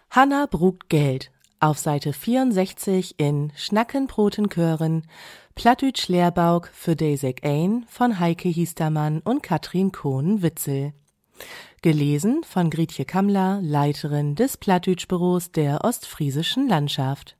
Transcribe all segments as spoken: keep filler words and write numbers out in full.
Hanna brugt Geld auf Seite vierundsechzig in Schnackenbrotenkören, Plattdütsch Lehrbauk für Desek ein von Heike Hiestermann und Katrin Kohn-Witzel. Gelesen von Grietje Kammler, Leiterin des Plattdütsch-Büros der Ostfriesischen Landschaft.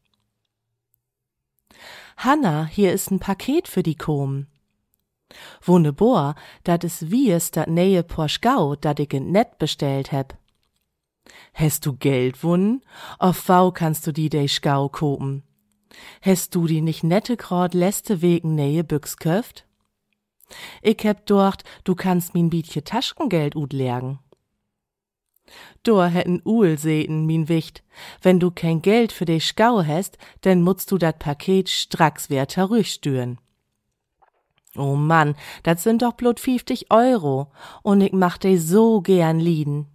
Hanna, hier ist ein Paket für die Kom. Wunderbar, dat is wie's dat neue Porschgau, dat ich in Net bestellt heb. Hast du Geld wunnen? Auf wau kannst du die de Schgau kopen? Hast du die nicht nette grad letzte wegen neue Büchs köft? Ich heb dort, du kannst min bietje Taschengeld ut lergen. Dor hätten Uhl sehten, min Wicht. Wenn du kein Geld für de Schgau hast, denn musst du dat Paket stracks werter rüchstüren. Oh Mann, dat sind doch blot fünfzig Euro, und ich mach de so gern lieden.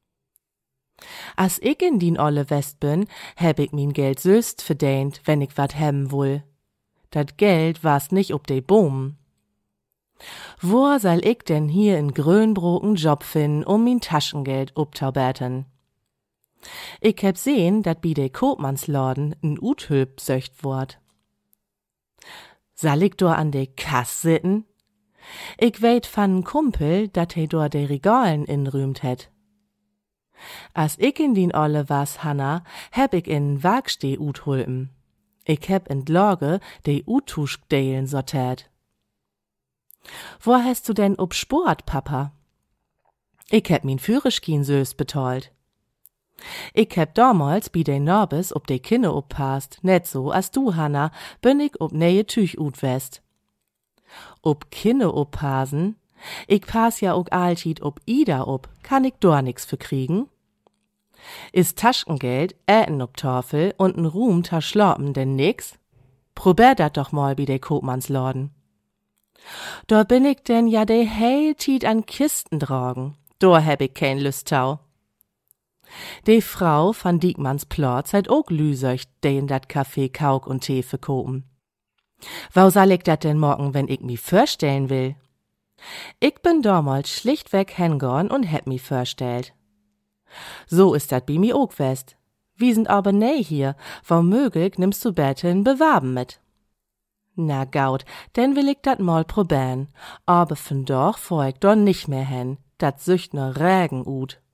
As ich in din olle West bin, heb ich min Geld söst verdient, wenn ich wat hemmen wull. Dat Geld war's nicht ob de Boom. Wo soll ich denn hier in Grönbroken Job finden, um min Taschengeld obtauberten? Ich heb sehen, dat bi de Koopmannslorden n Uthülp söcht wort. Soll ich dor an de Kass sitten? Ich weet van n Kumpel, dat he dor de Regalen inrühmt het. As ich in din olle was, Hanna, heb ich in Wagsteh uthulpen. Ich heb in Lorge de Utuschdelen sortiert. Wo hast du denn ob Sport, Papa? Ich heb min Führischkin sös betalt. Ich heb damals bi de Norbes ob de Kinne oppasst, net so as du, Hanna, bin ich ob neje Tüch ut west. Ob Kinne oppasen? Ich pass ja ook altid ob Ida ob, kann ich dor nix für kriegen? Is Taschengeld, Äten ob Torfel und n Ruhm ta Schlorpen denn nix? Probier dat doch mal bi de Koopmannslorden. Dor bin ich denn ja de heil Tiet an Kisten dragen, dor heb ich kein Lust tau. De Frau van Diekmanns Plotz hat ook lüsöcht, de in dat Café Kauk und Tee verkopen. Wau soll ich dat denn morgen, wenn ich mi vorstellen will? Ich bin damals schlichtweg hengorn und heb mi vorstellt. So ist dat bi mi ook west. Wir sind aber nee hier, womöglich nimmst du Betteln bewarben mit. Na gaut, denn will ich dat mal probieren, aber von doch vor ich doch nicht mehr hen, dat sücht ne Regen ut.